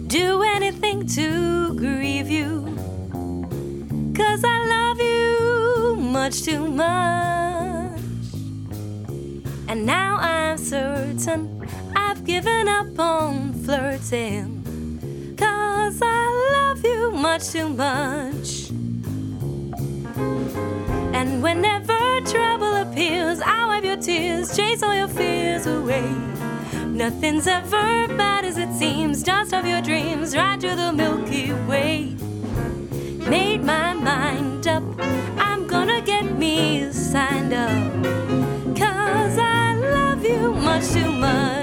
do anything to grieve you, 'cause I love you much too much. And now I'm certain I've given up on flirting, 'cause I love you much too much. And whenever trouble appears, I'll wipe your tears, chase all your fears away. Nothing's ever bad as it seems, dust off your dreams, ride through the Milky Way. Made my mind up, I'm gonna get me signed up, 'cause I love you much too much.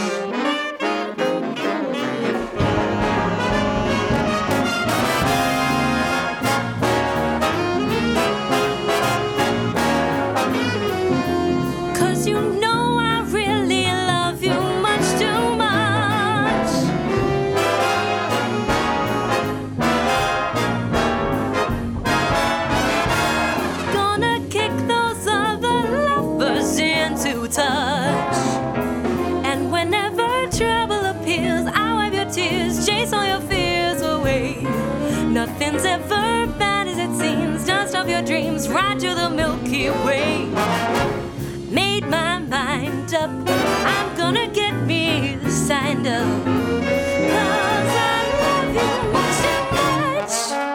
Touch. And whenever trouble appears, I'll wipe your tears, chase all your fears away. Nothing's ever bad as it seems, dust off your dreams, ride through the Milky Way. Made my mind up, I'm gonna get me signed up, 'cause I love you much too much.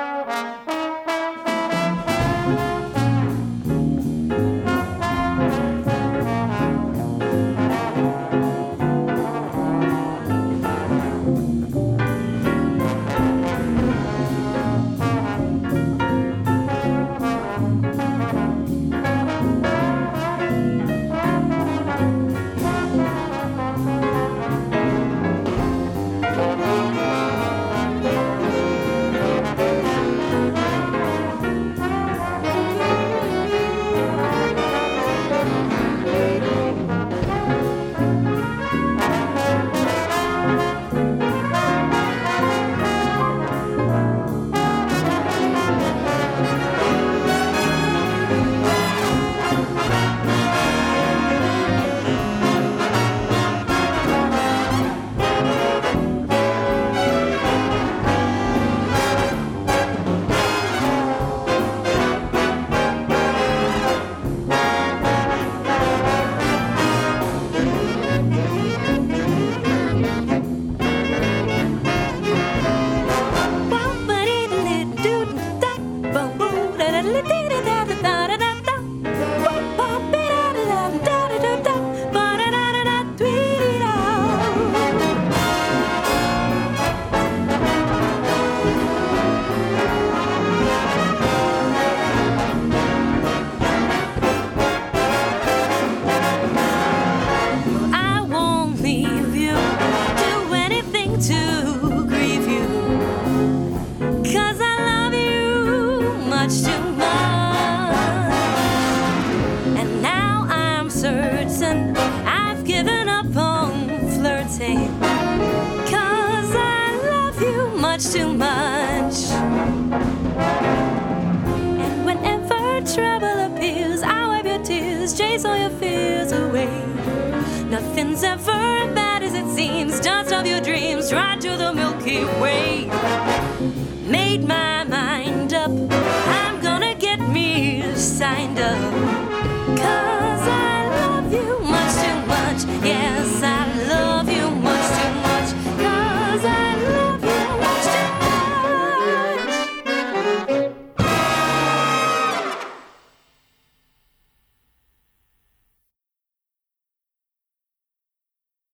I've given up on flirting, 'cause I love you much too much. And whenever trouble appears, I'll wipe your tears, chase all your fears away. Nothing's ever bad as it seems, dust off your dreams, ride to the Milky Way.